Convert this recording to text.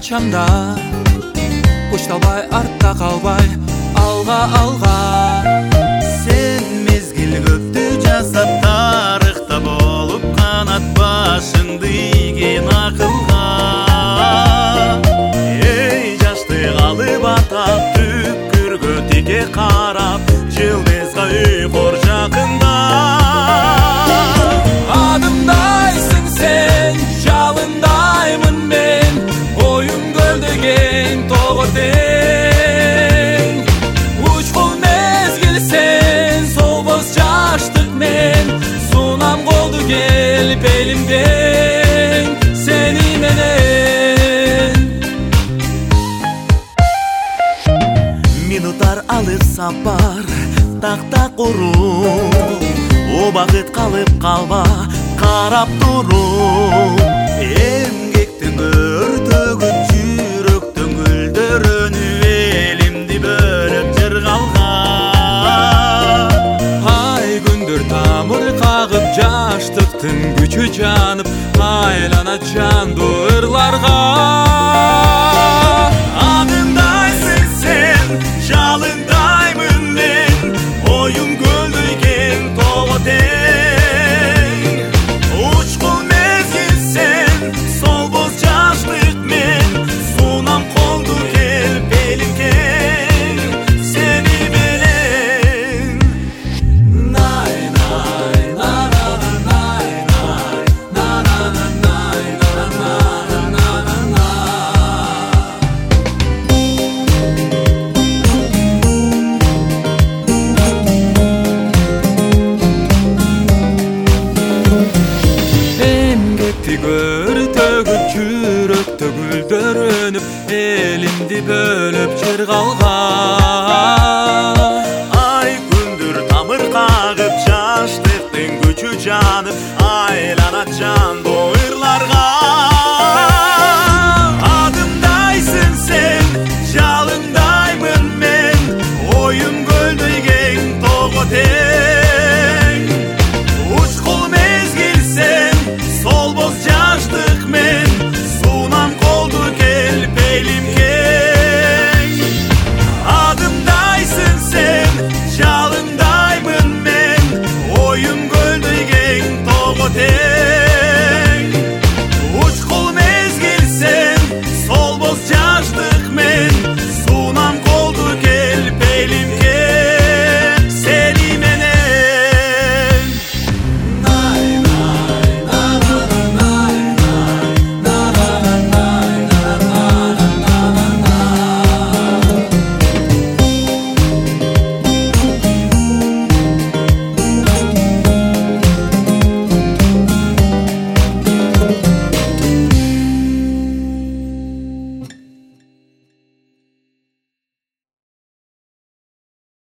чамда Кушталбай артта калбай алга алга Sen mezgil көптү жасап тарыхта болуп канат башыңды ийген акылга Эй жаштык алып атап түпкүргө тике карап жылдызга уйкур жакында Адымдайсың сен, жалындаймын мен Оюн көлдөгөн тоо тең Учкул мезгил сен, солбос жаштык мен Сунам колду келип элимден сени менен Минуттар алып сапар такта куруп Убакыт калып калба карап туруп Эмгектин өртөгүн жүрөктөн гүлдөрөнүп элимди бөлөп жыргалган Ай күндөр тамыр кагып жаштыктын күчү жанып Айланат жанды ырларга Адымдайсың сен, жалындаймын мен Оюн көлдөгөн тоо тең Учкул мезгил сен, солбос жаштык мен Сунам колду келип элим кең сени менен Най най на на на най най на на на най на на на на Эмгекти көртөгүн жүрөктө гүлдөрөнүп элимди бөлөп жыргалган Ай күндүр тамыр кагып жаштыктын күчү жанып Айланат жанды ырларга Адымдайсың сен, жалындаймын мен Оюн көлдөгөн тоо тең Учкул мезгил сен, солбос жаштык мен Сунам колду келип элим кең Адымдайсың сен, жалындаймын мен Оюн көлдөгөн тоо тең Учкул мезгил сен, солбос жаштык мен